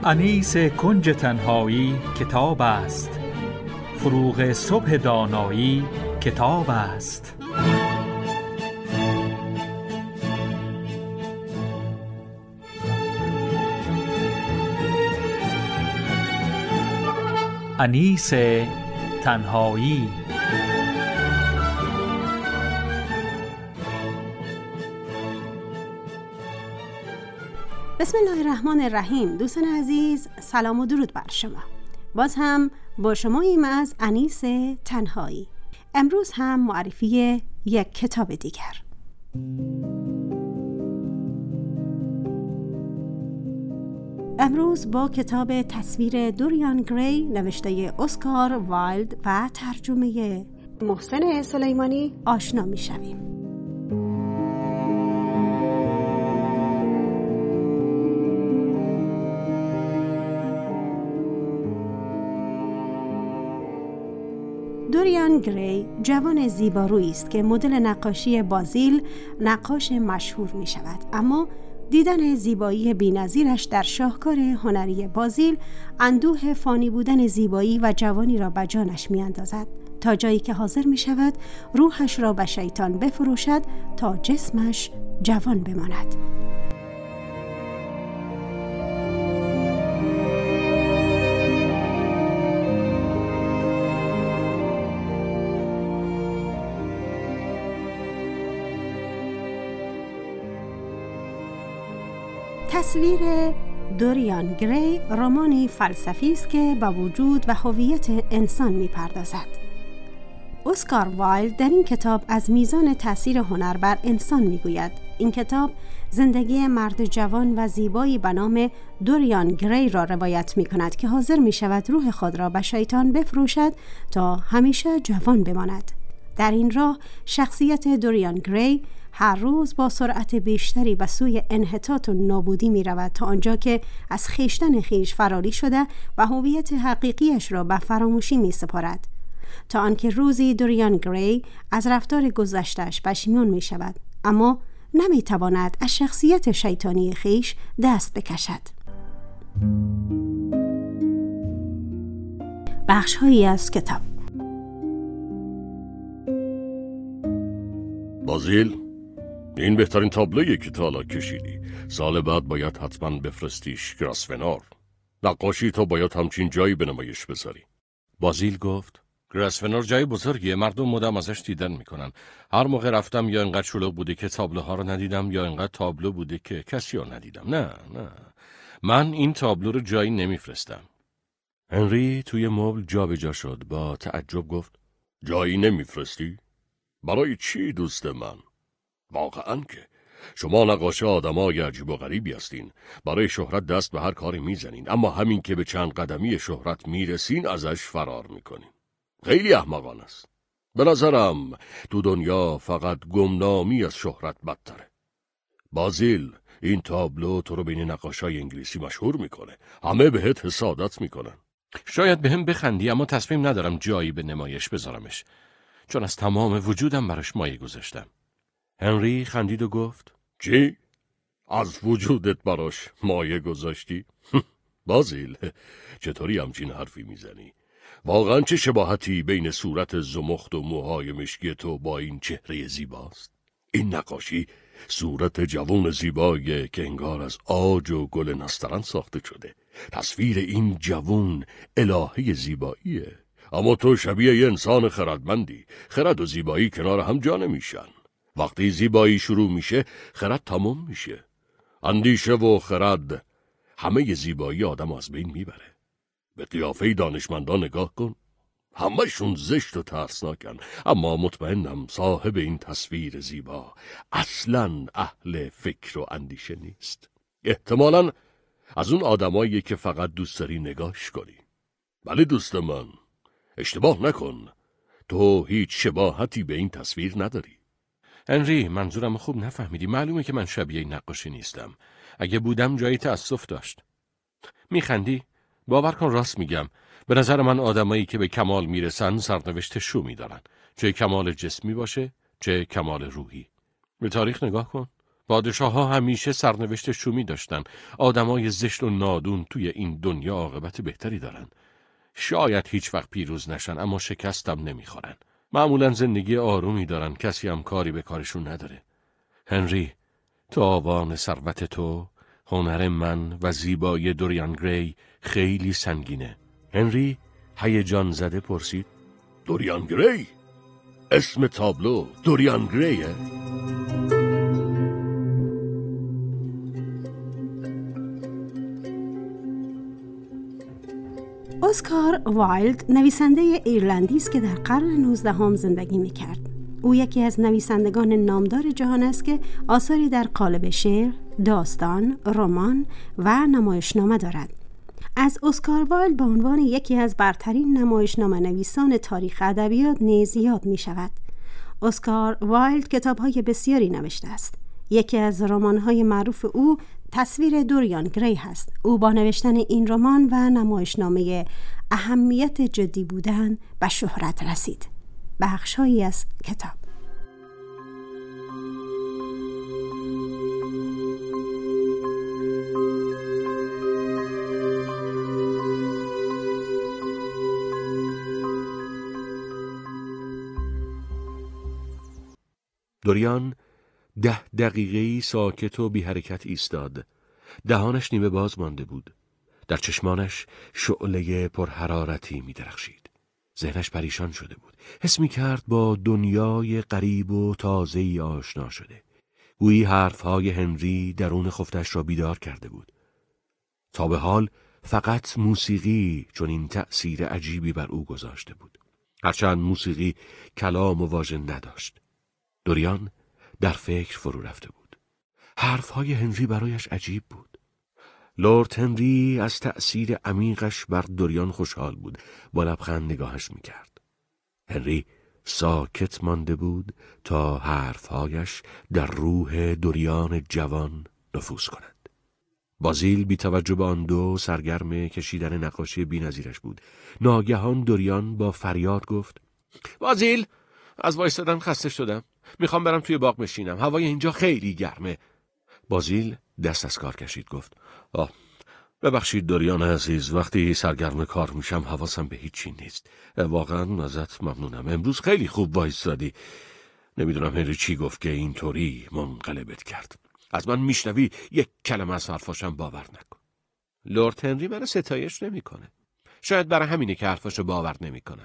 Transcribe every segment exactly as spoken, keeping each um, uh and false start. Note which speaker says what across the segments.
Speaker 1: انیس کنج تنهایی کتاب است، فروغ صبح دانایی کتاب است. انیس تنهایی.
Speaker 2: بسم الله الرحمن الرحیم. دوستان عزیز، سلام و درود بر شما. باز هم با شماییم از انیس تنهایی. امروز هم معرفی یک کتاب دیگر. امروز با کتاب تصویر دوریان گری نوشته اسکار وایلد و ترجمه محسن سلیمانی آشنا می شویم. دوریان گری جوان زیبارویی است که مدل نقاشی بازیل نقاش مشهور می شود، اما دیدن زیبایی بی‌نظیرش در شاهکار هنری بازیل اندوه فانی بودن زیبایی و جوانی را به جانش می اندازد، تا جایی که حاضر می شود روحش را به شیطان بفروشد تا جسمش جوان بماند. تصویر دوریان گری رمانی فلسفی است که به وجود و هویت انسان می‌پردازد. اسکار وایلد در این کتاب از میزان تأثیر هنر بر انسان می‌گوید. این کتاب زندگی مرد جوان و زیبایی به نام دوریان گری را روایت می‌کند که حاضر می‌شود روح خود را به شیطان بفروشد تا همیشه جوان بماند. در این راه شخصیت دوریان گری هر روز با سرعت بیشتری به سوی انحطاط و نابودی می رود، تا آنجا که از خویشتن خویش فراری شده و هویت حقیقیش را به فراموشی می سپارد، تا آنکه روزی دوریان گری از رفتار گذشته‌اش پشیمان می شود، اما نمی تواند از شخصیت شیطانی خویش دست بکشد. بخش‌هایی از کتاب.
Speaker 3: بازیل، این بهترین تابلویی که تا حالا کشیدی. سال بعد باید حتما بفرستیش گراسفنور. نقاشی تو باید همچین جایی به نمایش بذاری.
Speaker 4: بازیل گفت گراسفنور جای بزرگیه، مردم مدام ازش دیدن میکنن. هر موقع رفتم یا انقدر شلوغ بوده که تابلوها رو ندیدم یا انقدر تابلو بوده که کسی رو ندیدم. نه نه، من این تابلو رو جایی نمیفرستم.
Speaker 3: هنری توی مبل جا به جا شد. با تعجب گفت جایی نمیفرستی؟ برای چی دوست من؟ واقعاً که شما نقاش آدمای عجیب و غریبی هستین. برای شهرت دست به هر کاری میزنین، اما همین که به چند قدمی شهرت میرسین ازش فرار میکنین. خیلی احمقانه است. به نظرم تو دنیا فقط گمنامی از شهرت بدتره. بازیل، این تابلو تو رو بین نقاشای انگلیسی مشهور میکنه. همه بهت حسادت میکنن.
Speaker 4: شاید به هم بخندی، اما تصمیم ندارم جایی به نمایش بذارمش، چون از تمام وجودم براش مایه گذاشتم.
Speaker 3: هنری خندید و گفت چی؟ از وجودت براش مایه گذاشتی؟ بازیل، چطوری همچین حرفی میزنی؟ واقعا چه شباهتی بین صورت زمخت و موهای مشکی تو با این چهره زیباست؟ این نقاشی صورت جوان زیبایی که انگار از عاج و گل نسترن ساخته شده. تصویر این جوان الهه زیباییه، اما تو شبیه یه انسان خردمندی. خرد و زیبایی کنار هم جا نمیشن. وقتی زیبایی شروع میشه، خرد تمام میشه. اندیشه و خرد همه زیبایی آدم از بین میبره. به قیافه دانشمندان نگاه کن، همه‌شون زشت و ترسناکن، اما مطمئنم صاحب این تصویر زیبا اصلاً اهل فکر و اندیشه نیست. احتمالاً از اون آدمایی که فقط دوست داری نگاهش کنی. ولی دوست من، اشتباه نکن، تو هیچ شباهتی به این تصویر نداری.
Speaker 4: هنری، منظورم خوب نفهمیدی. معلومه که من شبیه این نقاشی نیستم. اگه بودم جایی تأسف داشت. میخندی؟ باور کن راست میگم. به نظر من آدمایی که به کمال میرسن سرنوشت شومی دارن، چه کمال جسمی باشه چه کمال روحی. به تاریخ نگاه کن. پادشاه ها همیشه سرنوشت شومی داشتن. آدمای زشت و نادون توی این دنیا عاقبت بهتری دارن. شاید هیچ وقت پیروز نشن اما شکستم نمیخورن. معمولا زندگی آرومی دارن، کسی هم کاری به کارشون نداره. هنری، تاوان ثروت تو، هنر من و زیبایی دوریان گری خیلی سنگینه. هنری هیجان زده پرسید:
Speaker 3: دوریان گری؟ اسم تابلو دوریان گریه؟
Speaker 2: اسکار وایلد نویسنده ایرلندی است که در قرن نوزدهم زندگی می‌کرد. او یکی از نویسندگان نامدار جهان است که آثاری در قالب شعر، داستان، رمان و نمایشنامه دارد. از اسکار وایلد به عنوان یکی از برترین نمایشنامه نویسان تاریخ ادبیات نیز یاد می‌شود. اسکار وایلد کتاب‌های بسیاری نوشته است. یکی از رمان‌های معروف او تصویر دوریان گری هست. او با نوشتن این رمان و نمایشنامه اهمیت جدی بودن به شهرت رسید. بخش‌هایی از کتاب:
Speaker 4: دوریان ده دقیقه‌ای ساکت و بی حرکت ایستاد. دهانش نیمه باز مانده بود. در چشمانش شعله پرحرارتی می درخشید. ذهنش پریشان شده بود. حس می کرد با دنیای غریب و تازه‌ای آشنا شده. گویی حرفهای هنری درون خفتش را بیدار کرده بود. تا به حال فقط موسیقی چون این تأثیر عجیبی بر او گذاشته بود. هرچند موسیقی کلام و واژه نداشت. دوریان در فکر فرو رفته بود. حرفهای هنری برایش عجیب بود. لورد هنری از تأثیر عمیقش بر دوریان خوشحال بود. با لبخند نگاهش میکرد. هنری ساکت مانده بود تا حرفهایش در روح دوریان جوان نفوذ کند. بازیل بی توجه به آن دو سرگرم کشیدن نقاشی بی‌نظیرش بود. ناگهان دوریان با فریاد گفت: بازیل، از وایسادن خسته شدم. میخوام برم توی باغ بشینم. هوای اینجا خیلی گرمه. بازیل دست از کار کشید. گفت: آه ببخشید دوریان عزیز، وقتی سرگرم کار میشم حواسم به هیچی نیست. واقعا ازت ممنونم. امروز خیلی خوب وایسادی. نمیدونم هنری چی گفت که اینطوری منقلبت کرد. از من میشنوی یک کلمه از حرفاشم باور نکن. لورد هنری منو ستایش نمیکنه. شاید برای همینه که حرفاشو باور نمیکنم.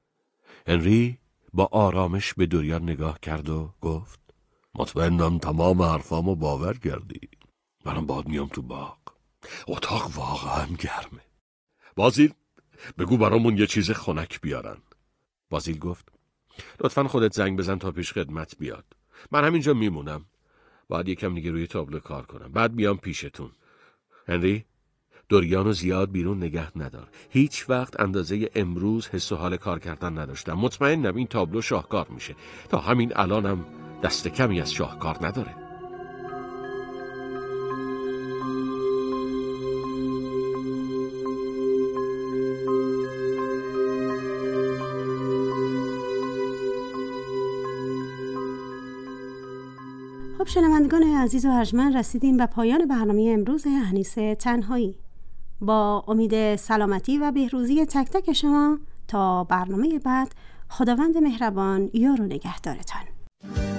Speaker 4: هنری با آرامش به دوریان نگاه کرد و گفت: مطمئنم تمام حرفامو باور کردی. منم باید میام تو باغ. اتاق واقعا گرمه. بازیل، بگو برامون یه چیز خنک بیارن. بازیل گفت: لطفاً خودت زنگ بزن تا پیش خدمت بیاد. من همینجا میمونم. باید یکم دیگه روی تابلو کار کنم. بعد بیام پیشتون. هنری، دوریانو زیاد بیرون نگه ندار. هیچ وقت اندازه امروز حس و حال کار کردن نداشتم. مطمئنم این تابلو شاهکار میشه. تا همین الانم دست کمی از شاهکار نداره.
Speaker 2: خب شنوندگان عزیز و ارجمند، رسیدیم به پایان برنامه امروز انیسه تنهایی. با امید سلامتی و بهروزی تک تک شما تا برنامه بعد، خداوند مهربان یار و نگهدارتان.